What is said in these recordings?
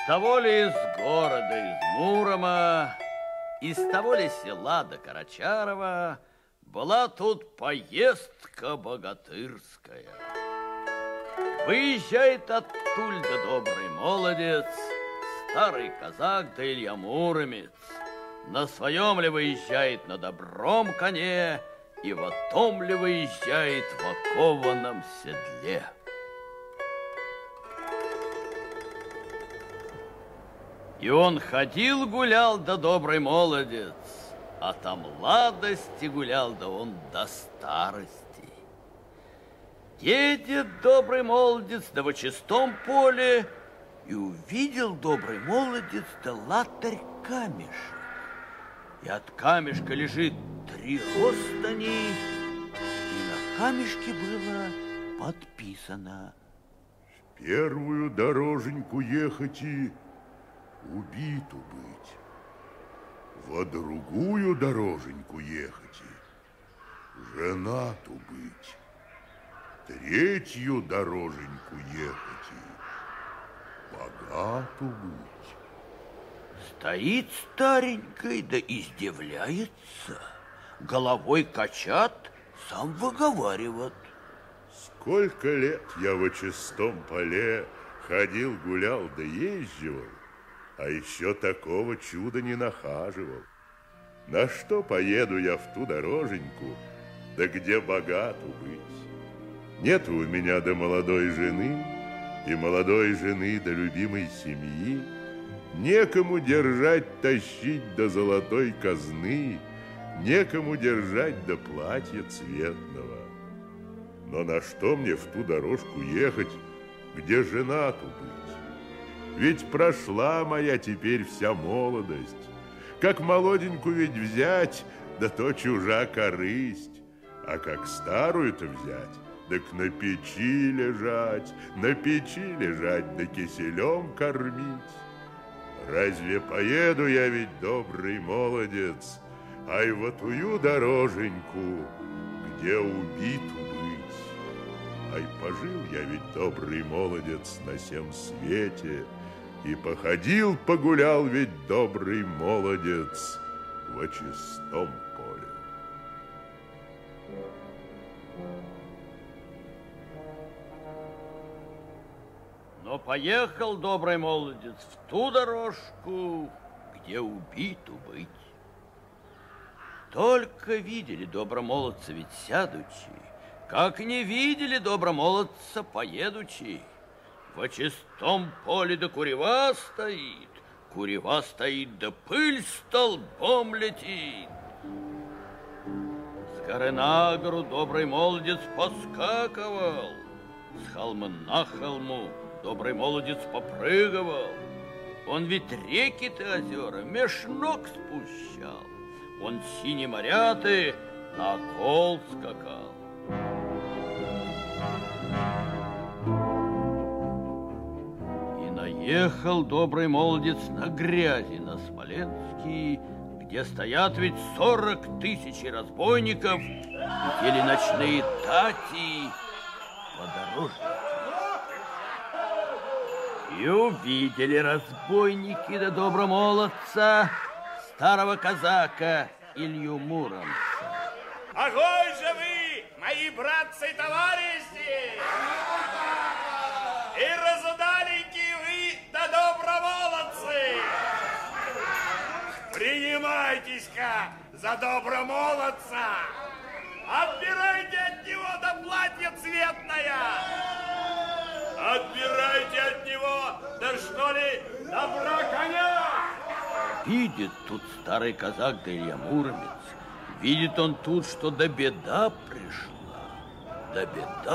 того ли из города, из Мурома, из того ли села до Карачарова была тут поездка богатырская. Выезжает оттуда добрый молодец, старый казак да Илья Муромец. На своем ли выезжает на добром коне, и в том ли выезжает в окованном седле. И он ходил, гулял, да добрый молодец, а там младости гулял, да он до старости. Едет добрый молодец, да во чистом поле, и увидел добрый молодец, да латарь камешек. И от камешка лежит 3 ростани, и на камешке было подписано: в первую дороженьку ехать и убиту быть, во другую дороженьку ехать и женату быть, третью дороженьку ехать и богату быть. Стоит старенький, да издевляется, головой качат, сам выговаривает: сколько лет я во чистом поле ходил, гулял да езживал, а еще такого чуда не нахаживал. На что поеду я в ту дороженьку, да где богату быть? Нет у меня до молодой жены, и молодой жены до любимой семьи. Некому держать, тащить до золотой казны, некому держать до платья цветного. Но на что мне в ту дорожку ехать, где женату быть? Ведь прошла моя теперь вся молодость. Как молоденькую ведь взять, да то чужа корысть. А как старую-то взять, так на печи лежать, да киселем кормить. Разве поеду я ведь, добрый молодец, ай в тую дороженьку, где убиту быть? Ай, пожил я ведь, добрый молодец, на сем свете, и походил, погулял ведь, добрый молодец, во чистом поле. Но поехал добрый молодец в ту дорожку, где убиту быть. Только видели добромолодца ведь сядучи, как не видели добромолодца поедучи. Во чистом поле да курева стоит, да пыль столбом летит. С горы на гору добрый молодец поскакивал, с холма на холму добрый молодец попрыгивал. Он ведь реки-то озера меж ног спущал, он синие моря-то на кол скакал. И наехал добрый молодец на грязи на Смоленский, где стоят ведь 40 000 разбойников, летели ночные тати подорожники. И увидели разбойники да добромолодца, старого казака Илью Муромца. Огонь же вы, мои братцы и товарищи! И разудаленькие вы да добромолодцы! Принимайтесь-ка за добромолодца! Отбирайте от него до платья цветное! Отбирайте от него, да что ли, добра коня! Видит тут старый казак да Илья Муромец. Видит он тут, что да беда пришла. Да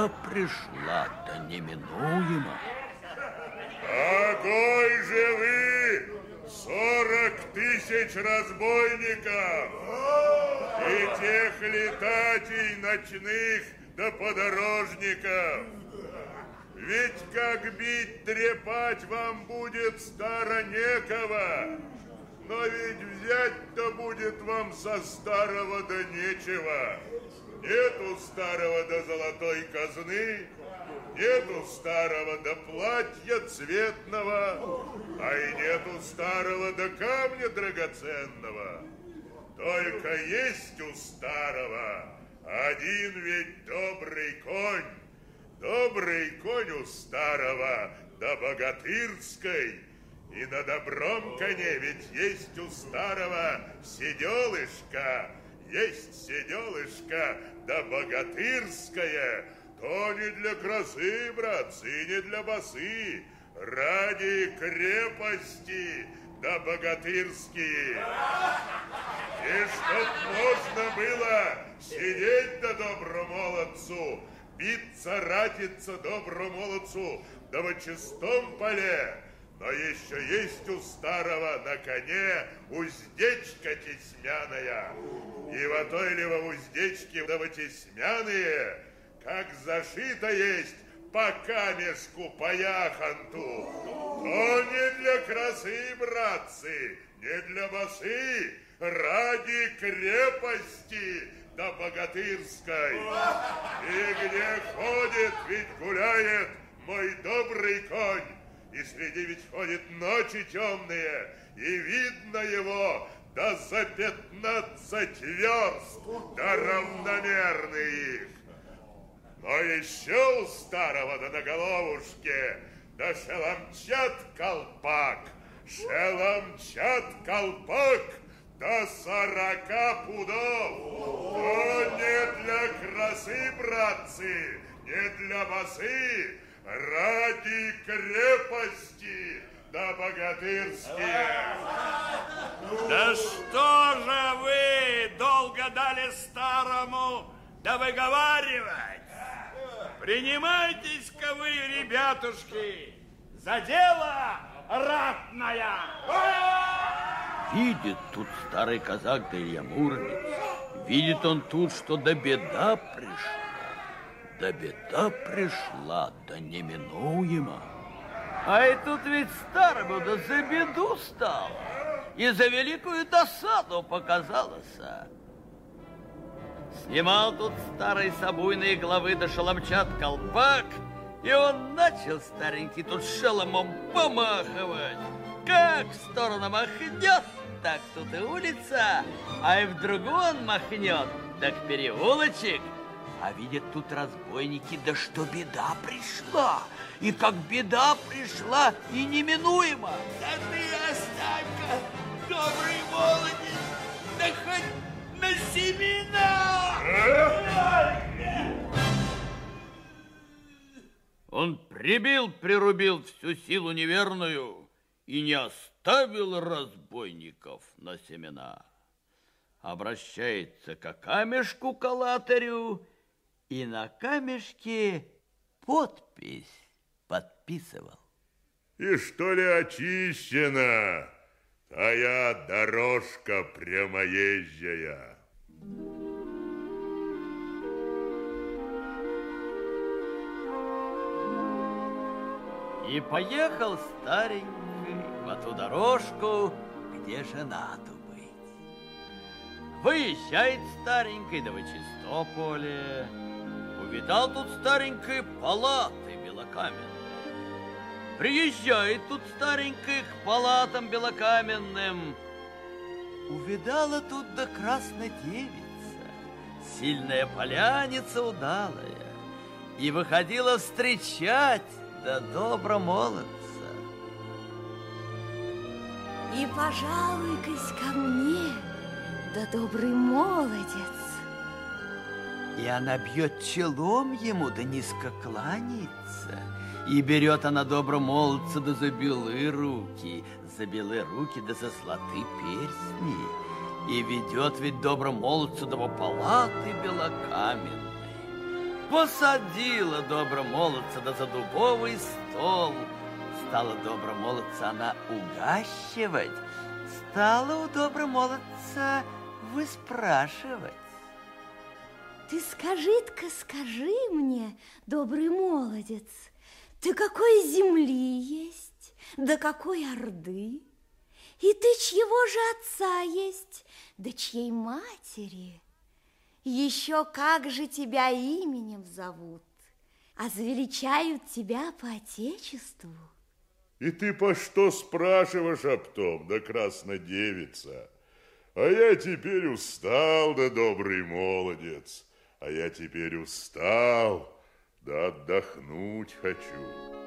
неминуемо. Какой же вы 40 000 разбойников и тех летателей ночных да подорожников? Ведь как бить, трепать вам будет старо некого. Но ведь взять-то будет вам со старого да нечего. Нету старого до золотой казны, нету старого до платья цветного, а и нету старого до камня драгоценного. Только есть у старого один ведь добрый конь. Добрый конь у старого до богатырской. И на добром коне ведь есть у старого седелышко. Есть седелышко да богатырское. То не для красы, братцы, не для басы. Ради крепости да богатырские. И чтоб можно было сидеть да доброму молодцу, биться, ратиться доброму молодцу, да во чистом поле. Но еще есть у старого на коне уздечка тесьмяная. И во той ли во уздечке да во тесьмяные, как зашито есть по камешку, по яхонту, то не для красы, братцы, не для басы, ради крепости да богатырской. И где ходит, ведь гуляет мой добрый конь, и среди ведь ходит ночи темные, и видно его да за 15 верст, да равномерный их. Но еще у старого да на головушке, да шеломчат колпак, до 40 пудов. То не для красы, братцы, не для басы, ради крепости да богатырские. Да что же вы долго дали старому да выговаривать? Принимайтесь-ка вы, ребятушки, за дело ратное. Видит тут старый казак да Илья Муромец. Видит он тут, что да беда пришла. Да беда пришла, да неминуемо. А и тут ведь старому да за беду стало. И за великую досаду показалось. Снимал тут старый с обуйной головы да шеломчат колпак, и он начал старенький тут шеломом помахивать. Как в сторону махнет, так тут и улица, а и в другую он махнет, так переулочек. А видят тут разбойники, да что беда пришла. И как беда пришла, и неминуемо. Да ты оставь-ка, добрый молодец, да хоть на семена. Он прирубил всю силу неверную и не оставил разбойников на семена. Обращается к камешку калатарю и на камешке подпись подписывал. И что ли очищена твоя дорожка прямоезжая? И поехал старенький в ту дорожку, где женату быть. Выезжает старенький, да в чисто поле. Увидал тут старенький палаты белокаменные. Приезжает тут старенький к палатам белокаменным. Увидала тут да красная девица, сильная поляница удалая, и выходила встречать да добро молодца. И пожалуй-кась ко мне, да добрый молодец. И она бьет челом ему, да низко кланяется. И берет она добро молодца, да за белые руки, да за золотые перстни. И ведет ведь добро молодца до палаты белокаменной. Посадила добро молодца да за дубовый стол. Стала добро молодца она угощивать. Стала у добро молодца выспрашивать. Ты скажи мне, добрый молодец, ты какой земли есть, да какой орды? И ты чьего же отца есть, да чьей матери? Еще как же тебя именем зовут, а завеличают тебя по отечеству. И ты по что спрашиваешь об том, да краснодевица? А я теперь устал, да добрый молодец. А я теперь устал, да отдохнуть хочу.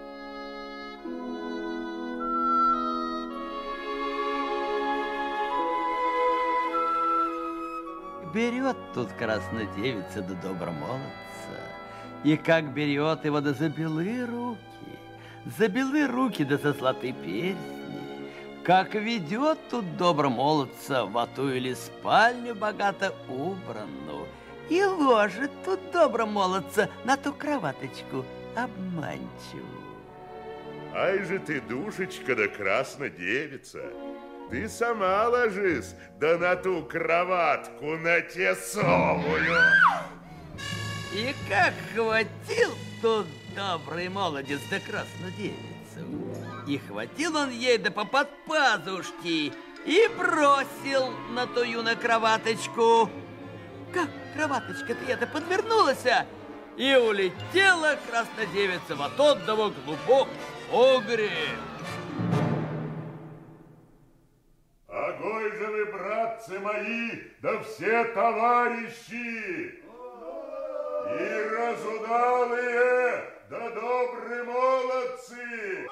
Берет тут краснодевица да добромолодца, и как берет его да за белые руки да за золотые перстни, как ведет тут добромолодца в ату или спальню богато убранную, и ложит тут добромолодца на ту кроваточку обманчивую. Ай же ты, душечка да краснодевица, ты сама ложись, да на ту кроватку на тесовую. И как хватил тут добрый молодец да краснодевицу. И хватил он ей да по-под пазушки и бросил на тую на кроваточку. Как кроваточка-то эта подвернулась, и улетела краснодевица в тот того глубокий погреб. Огонь же вы, братцы мои, да все товарищи, и разудалые, да добрые молодцы.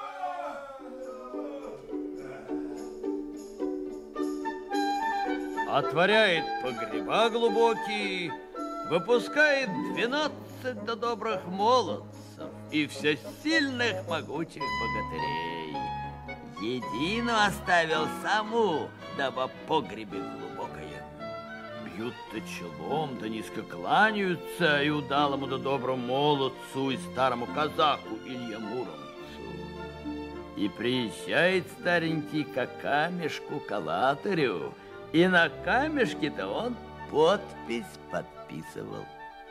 Отворяет погреба глубокие, выпускает 12 до добрых молодцев и всесильных могучих богатырей. Едину оставил саму, дабы погребе глубокое. Бьют-то челом, да низко кланяются и удалому да доброму молодцу, и старому казаку Илье Муромцу. И приезжает старенький к камешку калатарю, и на камешке-то он подпись подписывал.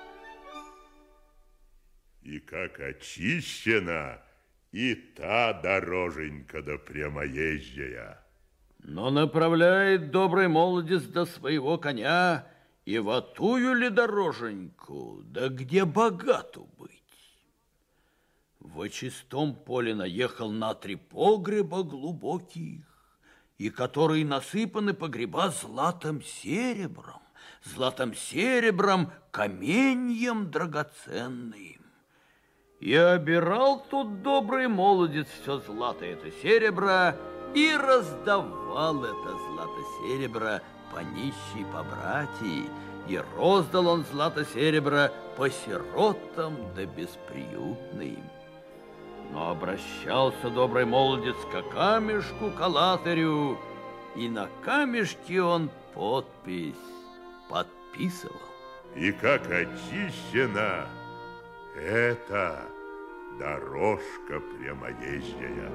И как очищена и та дороженька да прямоезжая. Но направляет добрый молодец до своего коня и в тую ли дороженьку, да где богату быть. Во чистом поле наехал на 3 погреба глубоких, и которые насыпаны погреба златом серебром, каменьем драгоценным. И обирал тут добрый молодец все злато это серебро, и раздавал это злато-серебро по нищей, по братьи, и роздал он злато-серебро по сиротам да бесприютным. Но обращался добрый молодец к камешку калатарю, и на камешке он подпись подписывал. И как очищена эта дорожка прямоезжая.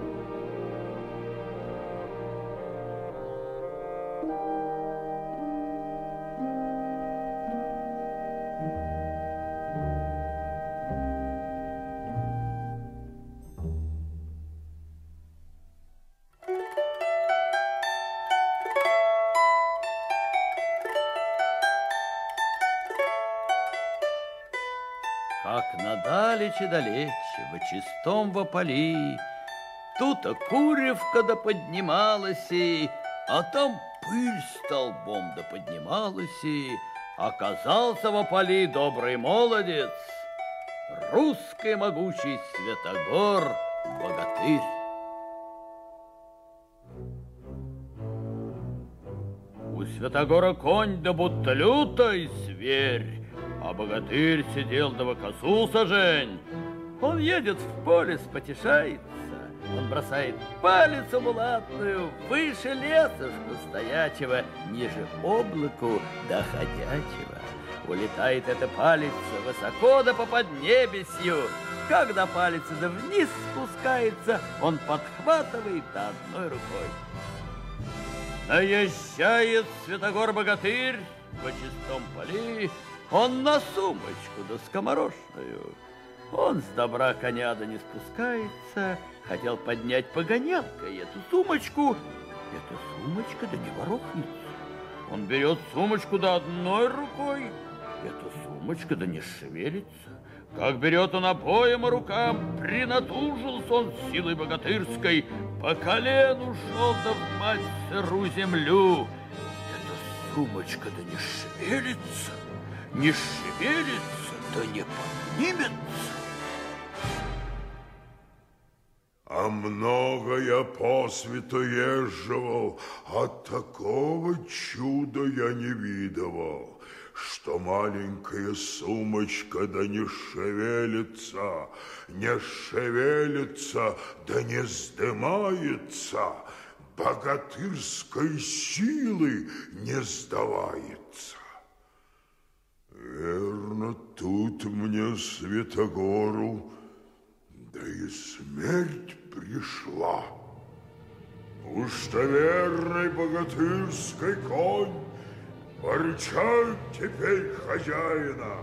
Как надалече далече, во чистом во поли, тут-то куревка да поднималась, а там пыль столбом да поднималась, оказался во поли добрый молодец, русский могучий Святогор богатырь. У Святогора конь да будто лютый зверь, а богатырь сидел да во косу сажень. Он едет в поле, спотешается, он бросает палицу булатную выше лесушку стоячего, ниже облаку доходячего. Улетает эта палица высоко да по поднебесью. Когда палица да вниз спускается, он подхватывает одной рукой. Наезжает Святогор-богатырь во чистом поли, он на сумочку да скоморошную. Он с добра коня да не спускается, хотел поднять погонялкой эту сумочку, эта сумочка да не ворохнется. Он берет сумочку да одной рукой, эта сумочка да не шевелится. Как берет он обоим рукам, принатужился он силой богатырской, по колену шел да в мать сыру землю. Эта сумочка да не шевелится, да не поднимется. А много я по свету езживал, а такого чуда я не видывал, что маленькая сумочка да не шевелится, да не сдымается, богатырской силы не сдавается. Верно, тут мне Святогору да и смерть пришла. Уж-то верный богатырский конь порычает теперь хозяина.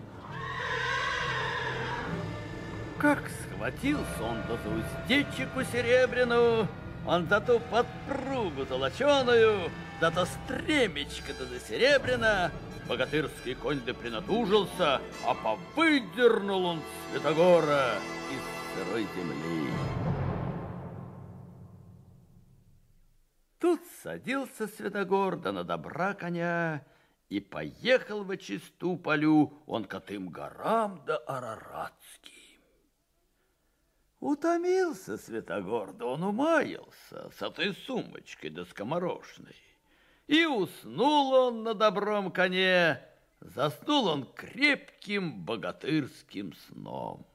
Как схватился он да за уздечику серебряную, он за ту подпругу золоченую, да то стремечко да серебряно, богатырский конь да принатужился, а повыдернул он Святогора из сырой земли. Тут садился Святогор да на добра коня и поехал во чисту полю он к тым горам да Араратским. Утомился Святогор, да он умаялся с этой сумочкой да скоморошной. И уснул он на добром коне, заснул он крепким богатырским сном.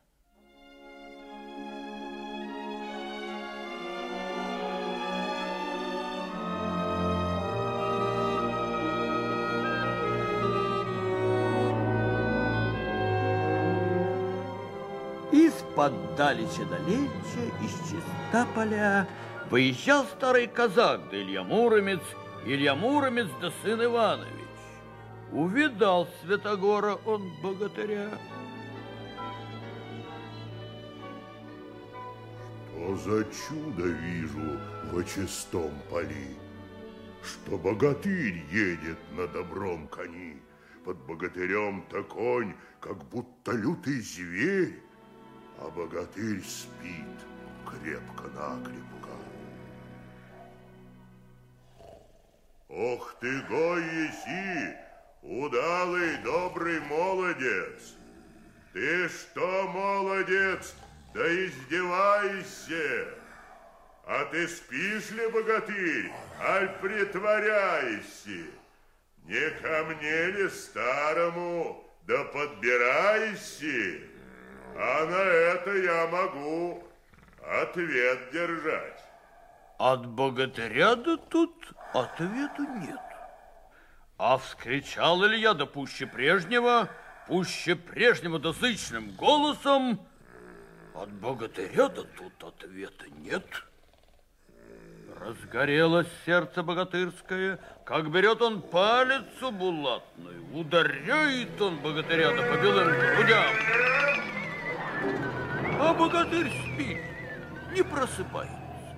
Из-под далеча далеча, из Чистополя, выезжал старый казак да Илья Муромец да сын Иванович. Увидал Святогора он богатыря. Что за чудо вижу во чистом поли, что богатырь едет на добром кони, под богатырем-то конь, как будто лютый зверь, а богатырь спит крепко-накрепко. Ох ты, гой еси, удалый добрый молодец! Ты что, молодец, да издевайся? А ты спишь ли, богатырь, аль притворяйся? Не ко мне ли старому, да подбирайся? А на это я могу ответ держать. От богатыря да тут ответу нет. А вскричал Илья да пуще прежнего да зычным голосом: от богатыря да тут ответа нет. Разгорелось сердце богатырское, как берет он палицу булатную, ударяет он богатыря да по белым грудям. А богатырь спит, не просыпается.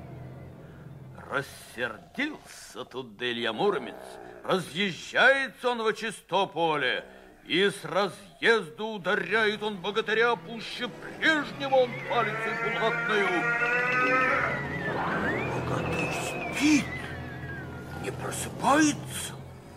Рассердился тут да Илья Муромец, разъезжается он во Чистополе, и с разъезду ударяет он богатыря пуще прежнего он палицей булатную. Богатырь спит, не просыпается.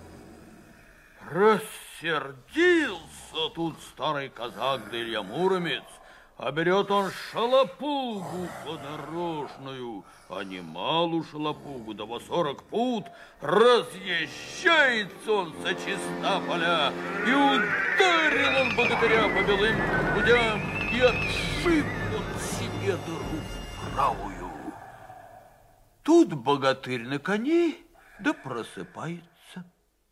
Рассердился тут старый казак да Илья Муромец, а берет он шалопугу подорожную, а немалую шалопугу, да во 40 пут, разъезжается он со Чистополя, и ударил он богатыря по белым грудям, и отшиб он себе дыру правую. Тут богатырь на коне, да просыпается.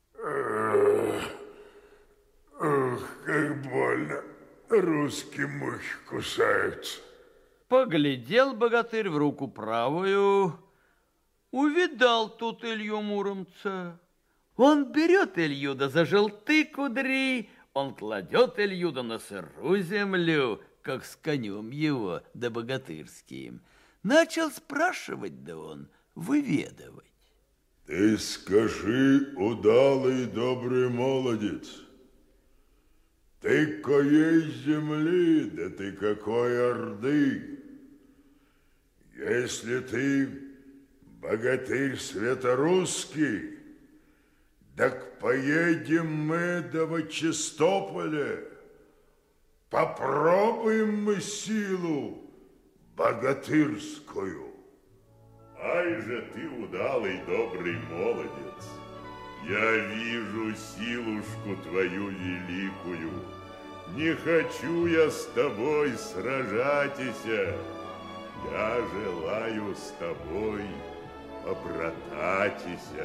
Ох, как больно. Русские мухи кусаются. Поглядел богатырь в руку правую, увидал тут Илью Муромца. Он берет Илью да за желты кудри, он кладет Илью да на сырую землю, как с конем его да богатырским. Начал спрашивать да он, выведывать. Ты скажи, удалый добрый молодец, ты коей земли, да ты какой орды? Если ты богатырь светорусский, так поедем мы до Вачистополя, попробуем мы силу богатырскую. Ай же ты, удалый добрый молодец, я вижу силушку твою великую. Не хочу я с тобой сражатися, я желаю с тобой побрататися.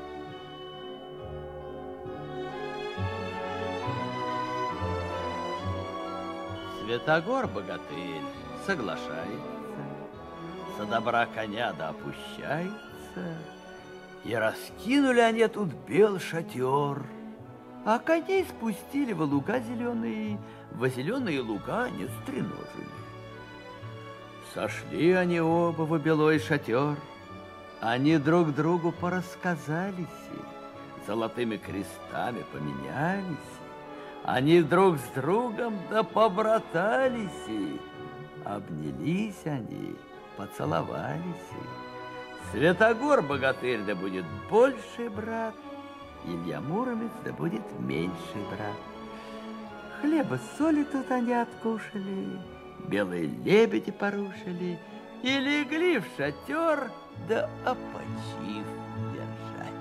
Святогор богатырь соглашается, со добра коня да опущается, и раскинули они тут бел шатер, а коней спустили во луга зеленые, во зеленые луга не стреножили. Сошли они оба во белой шатер, они друг другу порассказались, золотыми крестами поменялись, они друг с другом да побратались, обнялись они, поцеловались. Святогор богатырь да будет больший брат, Илья Муромец да будет меньший брат. Хлеба соли тут они откушали, белые лебеди порушили и легли в шатер да опочив держать.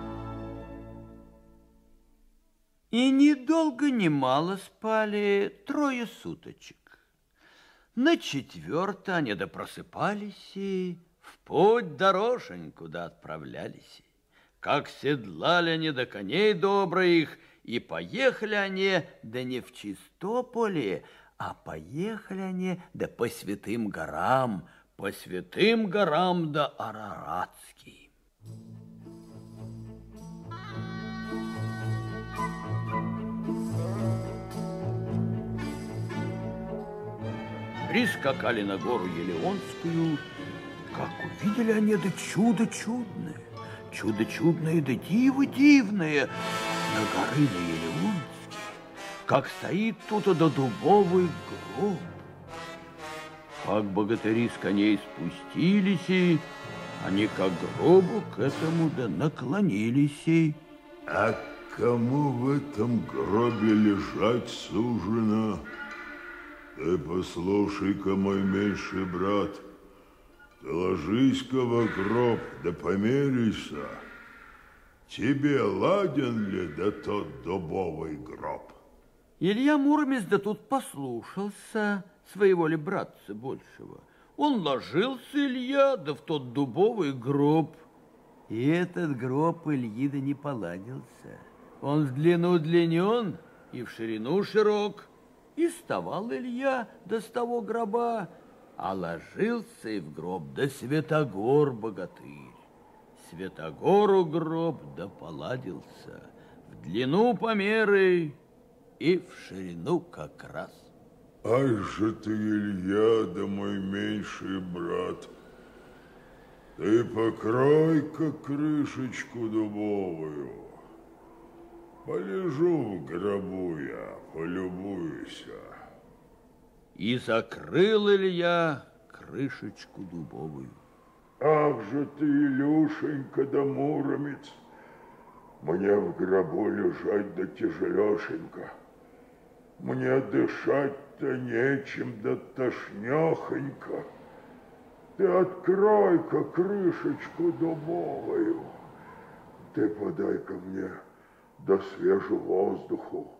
И недолго, ни мало спали 3 суточек. На 4 они да просыпались и в путь дороженьку да отправлялись. Как седлали они до коней добрых, и поехали они да не в Чистополе, а поехали они да по святым горам да Араратским. Прискакали на гору Елеонскую, как увидели они да чудо чудное да диво дивное на горы Елеонские, как стоит тут да дубовый гроб. Как богатыри с коней спустились, и они к гробу к этому да наклонились. А кому в этом гробе лежать сужено? Ты послушай-ка, мой меньший брат, ты ложись-ка во гроб, да померяйся. Тебе ладен ли да тот дубовый гроб? Илья Муромец да тут послушался своего ли братца большего. Он ложился, Илья, да в тот дубовый гроб. И этот гроб Ильи да не поладился. Он в длину удлинен и в ширину широк. И вставал Илья да с того гроба, а ложился и в гроб да Святогор богатырь. Святогору гроб да поладился, в длину по меры и в ширину как раз. Ай же ты, Илья, да мой меньший брат, ты покрой-ка крышечку дубовую. Полежу в гробу я, полюбуюся. И закрыл Илья крышечку дубовую. Ах же ты, Илюшенька да Муромец, мне в гробу лежать да тяжелешенько. Мне дышать-то нечем, да тошнехонько. Ты открой-ка крышечку дубовую. Ты подай-ка мне да свежего воздуху.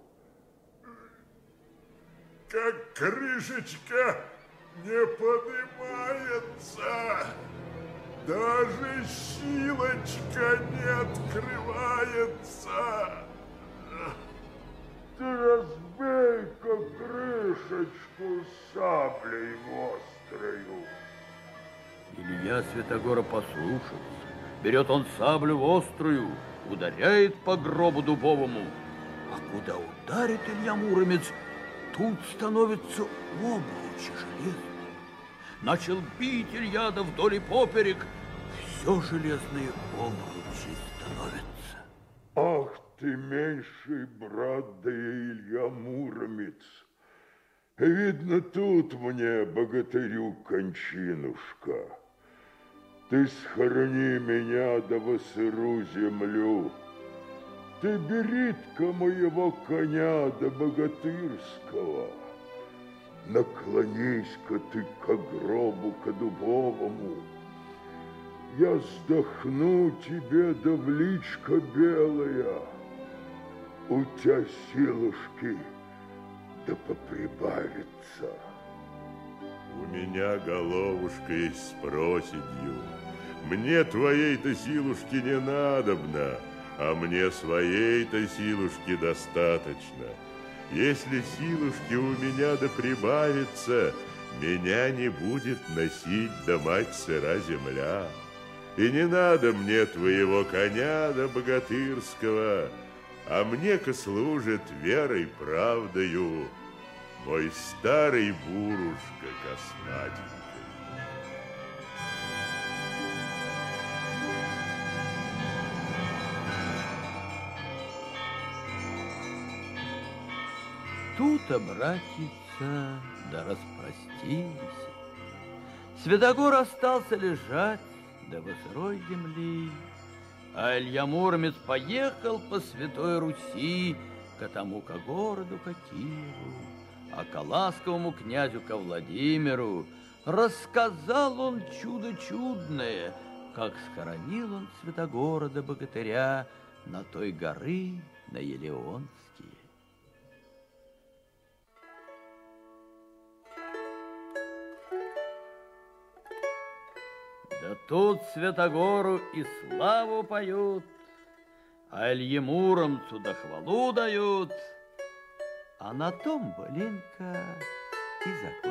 Как крышечка не поднимается, даже щелочка не открывается. Ты разбей-ка крышечку саблей острою. Илья Святогора послушался. Берет он саблю острую, ударяет по гробу дубовому. А куда ударит Илья Муромец, тут становится обручи железные. Начал бить Илья да вдоль и поперек. все железные обручи становятся. Ах ты, меньший брат, да я Илья Муромец. Видно, тут мне, богатырю, кончинушка. Ты схорони меня да во сыру землю. Ты бери-ка моего коня да богатырского. Наклонись-ка ты к гробу, к дубовому. Я вздохну тебе, да в личко белая. У тебя силушки да поприбавится. У меня головушка есть с проседью. Мне твоей-то силушки не надобно, а мне своей-то силушки достаточно. Если силушки у меня да прибавится, меня не будет носить да мать сыра земля. И не надо мне твоего коня да богатырского, а мне-ка служит верой правдою мой старый бурушка косматенький. Тут-то, братица, да распростились. Святогор остался лежать, да во сырой земли, а Илья Муромец поехал по Святой Руси к тому ко городу, ко Киеву, а ко ласковому князю, ко Владимиру. Рассказал он чудо чудное, как схоронил он Святогора да богатыря на той горы, на Елеонские. Да тут Святогору и славу поют, а Илье Муромцу да хвалу дают, а на том былинка и закончилась.